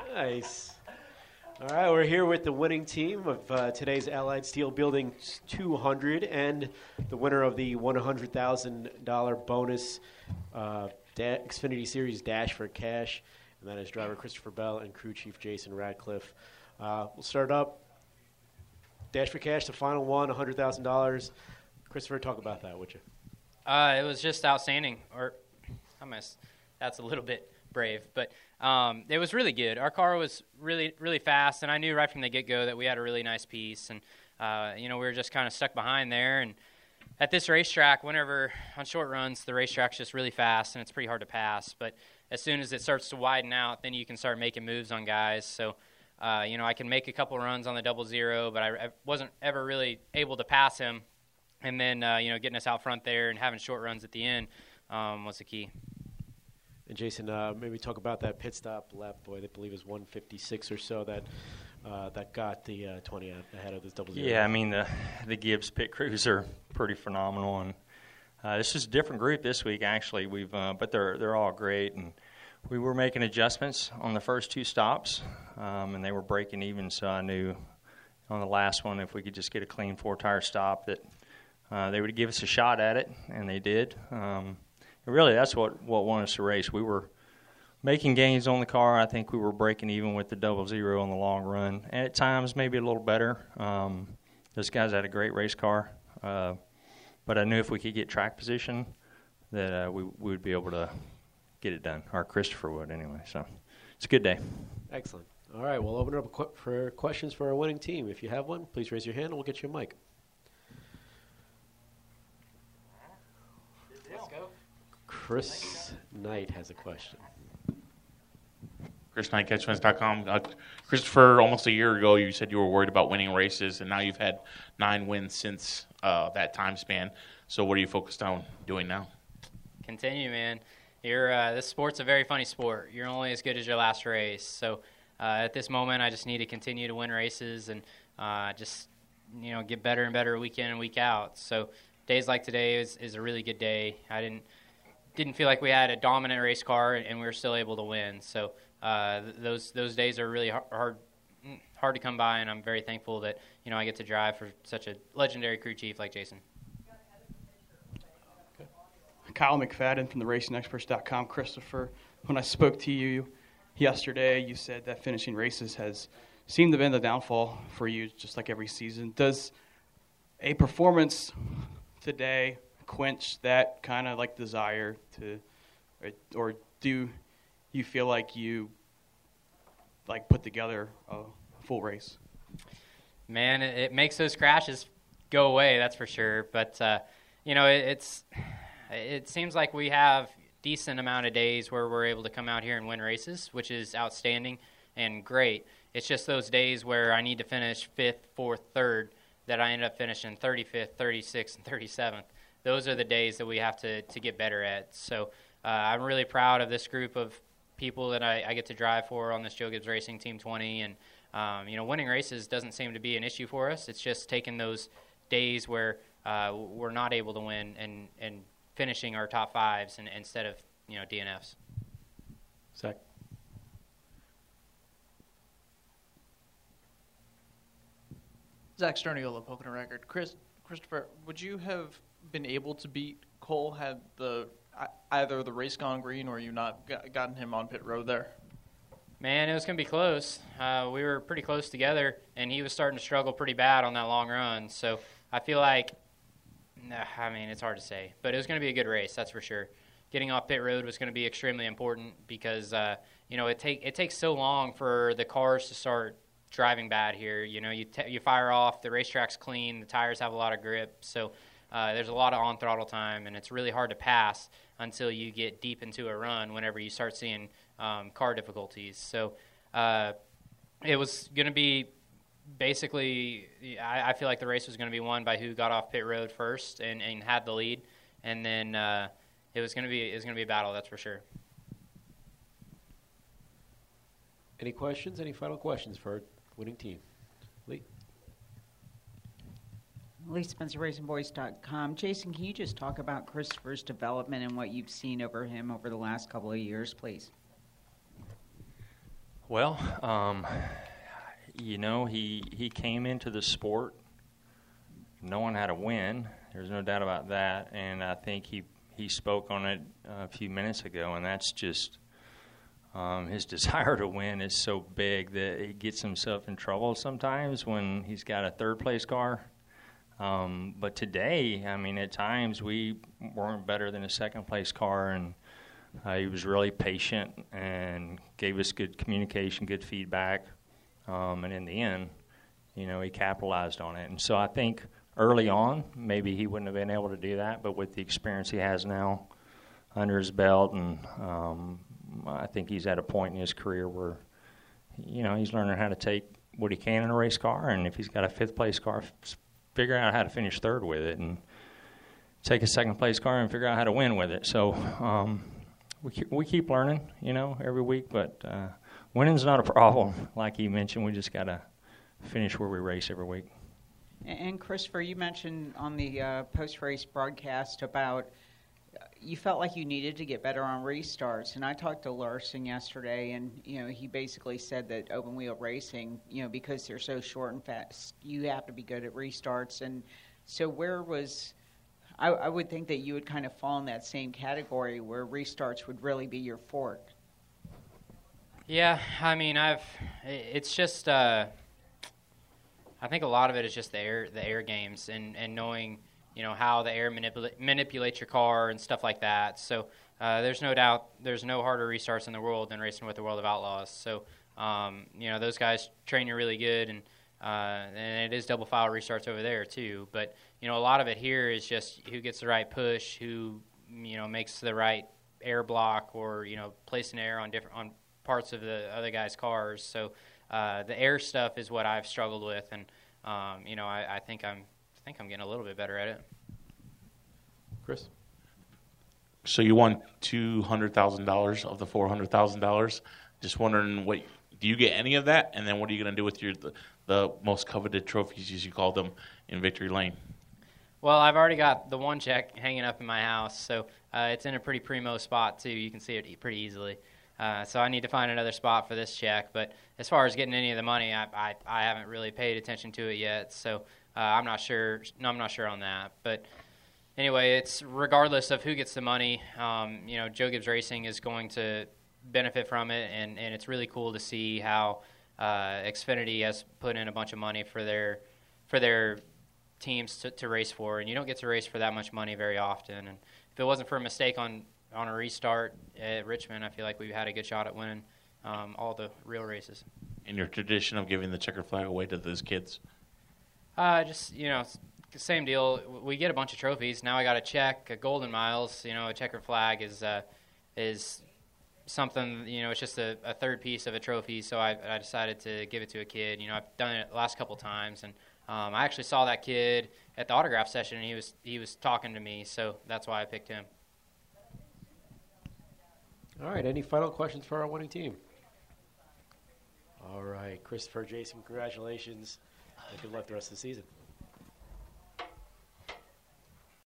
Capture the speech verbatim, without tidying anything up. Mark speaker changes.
Speaker 1: Nice. All right, we're here with the winning team of uh, today's Allied Steel Building two hundred and the winner of the one hundred thousand dollars bonus uh, da- Xfinity Series Dash for Cash, and that is driver Christopher Bell and crew chief Jason Radcliffe. Uh, we'll start up. Dash for Cash, the final one, one hundred thousand dollars. Christopher, talk about that, would you?
Speaker 2: Uh, it was just outstanding. Or, I must, that's a little bit brave, but um, it was really good. Our car was really, really fast, and I knew right from the get-go that we had a really nice piece. And, uh, you know, we were just kind of stuck behind there. And at this racetrack, whenever on short runs, the racetrack's just really fast, and it's pretty hard to pass. But as soon as it starts to widen out, then you can start making moves on guys. So, uh, you know, I can make a couple runs on the double zero, but I, I wasn't ever really able to pass him. And then, uh, you know, getting us out front there and having short runs at the end um, was the key.
Speaker 1: And Jason, uh, maybe talk about that pit stop lap, boy, I believe is one fifty-six or so that uh, that got the uh, twenty ahead of this double zero.
Speaker 3: Yeah, I mean, the the Gibbs pit crews are pretty phenomenal, and uh, this is a different group this week, actually. We've, uh, but they're they're all great, and we were making adjustments on the first two stops, um, and they were breaking even, so I knew on the last one if we could just get a clean four-tire stop that uh, they would give us a shot at it, and they did. Um, Really, that's what, what won us the race. We were making gains on the car. I think we were breaking even with the double zero on the long run. And at times, maybe a little better. Um, those guys had a great race car. Uh, but I knew if we could get track position that uh, we, we would be able to get it done. Or Christopher would anyway. So it's a good day.
Speaker 1: Excellent. All right, we'll open it up qu- for questions for our winning team. If you have one, please raise your hand and we'll get you a mic.
Speaker 2: Let's go.
Speaker 1: Chris Knight has a question.
Speaker 4: Chris Knight, catch wins dot com. Uh, Christopher, almost a year ago, you said you were worried about winning races, and now you've had nine wins since uh, that time span. So what are you focused on doing now?
Speaker 2: Continue, man. You're, uh, this sport's a very funny sport. You're only as good as your last race. So uh, at this moment, I just need to continue to win races and uh, just, you know, get better and better week in and week out. So days like today is, is a really good day. I didn't didn't feel like we had a dominant race car, and we were still able to win. So uh, th- those those days are really hard hard to come by, and I'm very thankful that, you know, I get to drive for such a legendary crew chief like Jason.
Speaker 5: Kyle McFadden from the racing experts dot com. Christopher, when I spoke to you yesterday, you said that finishing races has seemed to have been the downfall for you, just like every season. Does a performance today quench that kind of like desire to, or, or do you feel like you like put together a full race?
Speaker 2: Man, it, it makes those crashes go away, that's for sure. But uh, you know, it, it's it seems like we have decent amount of days where we're able to come out here and win races, which is outstanding and great. It's just those days where I need to finish fifth, fourth, third that I end up finishing thirty-fifth, thirty-sixth, and thirty-seventh. Those are the days that we have to, to get better at. So uh, I'm really proud of this group of people that I, I get to drive for on this Joe Gibbs Racing Team twenty. And, um, you know, winning races doesn't seem to be an issue for us. It's just taking those days where uh, we're not able to win and, and finishing our top fives and, instead of, you know, D N Fs.
Speaker 1: Zach.
Speaker 6: Zach Sterniolo, Pocono Record. Chris, Christopher, would you have been able to beat Cole had the either the race gone green or you not got, gotten him on pit road there?
Speaker 2: Man, it was going to be close. Uh, we were pretty close together, and he was starting to struggle pretty bad on that long run. So I feel like, nah, I mean, it's hard to say, but it was going to be a good race, that's for sure. Getting off pit road was going to be extremely important because, uh, you know, it take it takes so long for the cars to start driving bad here. You know, you t- you fire off, the racetrack's clean, the tires have a lot of grip, so uh, there's a lot of on throttle time, and it's really hard to pass until you get deep into a run whenever you start seeing um, car difficulties. So uh, it was going to be basically, I, I feel like the race was going to be won by who got off pit road first and, and had the lead, and then uh, it was going to be it was going to be a battle, that's for sure.
Speaker 1: Any questions? Any final questions for our winning team? Lee?
Speaker 7: Lee Spencer, Racing Boys dot com. Jason, can you just talk about Christopher's development and what you've seen over him over the last couple of years, please?
Speaker 3: Well, um, you know, he he came into the sport knowing how to win. There's no doubt about that, and I think he he spoke on it a few minutes ago, and that's just um, his desire to win is so big that he gets himself in trouble sometimes when he's got a third place car. Um, but today, I mean, at times we weren't better than a second place car, and uh, he was really patient and gave us good communication, good feedback, um, and in the end, you know, he capitalized on it. And so I think early on, maybe he wouldn't have been able to do that, but with the experience he has now under his belt, and um, I think he's at a point in his career where, you know, he's learning how to take what he can in a race car, and if he's got a fifth place car, figure out how to finish third with it, and take a second place car and figure out how to win with it. So um, we keep, we keep learning, you know, every week, but uh, winning's not a problem. Like he mentioned, we just got to finish where we race every week.
Speaker 7: And Christopher, you mentioned on the uh, post-race broadcast about uh, you felt like you needed to get better on restarts. And I talked to Larson yesterday, and you know he basically said that open wheel racing, you know, because they're so short and fast, you have to be good at restarts. And so where was I, I would think that you would kind of fall in that same category where restarts would really be your forte.
Speaker 2: Yeah, I mean, I've it's just. Uh, I think a lot of it is just the air, the air games, and, and knowing, you know, how the air manipula- manipulates your car and stuff like that. So uh, there's no doubt there's no harder restarts in the world than racing with the World of Outlaws. So um, you know, those guys train you really good, and uh, and it is double file restarts over there too. But you know, a lot of it here is just who gets the right push, who you know makes the right air block, or you know placing air on different on parts of the other guys' cars. So. Uh, the air stuff is what I've struggled with, and um, you know, I, I think I'm, I think I'm getting a little bit better at it.
Speaker 1: Chris?
Speaker 4: So you won two hundred thousand dollars of the four hundred thousand dollars. Just wondering, what do you get any of that? And then what are you going to do with your the, the most coveted trophies, as you call them, in Victory Lane?
Speaker 2: Well, I've already got the one check hanging up in my house, so uh, it's in a pretty primo spot too. You can see it pretty easily. Uh, so I need to find another spot for this check. But as far as getting any of the money, I I, I haven't really paid attention to it yet. So uh, I'm not sure. No, I'm not sure on that. But anyway, it's regardless of who gets the money. Um, you know, Joe Gibbs Racing is going to benefit from it, and, and it's really cool to see how uh, Xfinity has put in a bunch of money for their for their teams to, to race for. And you don't get to race for that much money very often. And if it wasn't for a mistake on on a restart at Richmond, I feel like we had a good shot at winning um, all the real races.
Speaker 4: In your tradition of giving the checker flag away to those kids?
Speaker 2: Uh, just, you know, same deal. We get a bunch of trophies. Now I got a check, a Golden Miles. You know, a checker flag is uh, is something, you know, it's just a, a third piece of a trophy, so I, I decided to give it to a kid. You know, I've done it the last couple times, and um, I actually saw that kid at the autograph session, and he was he was talking to me, so that's why I picked him.
Speaker 1: All right, any final questions for our winning team? All right, Christopher, Jason, congratulations, and good luck the rest of the season.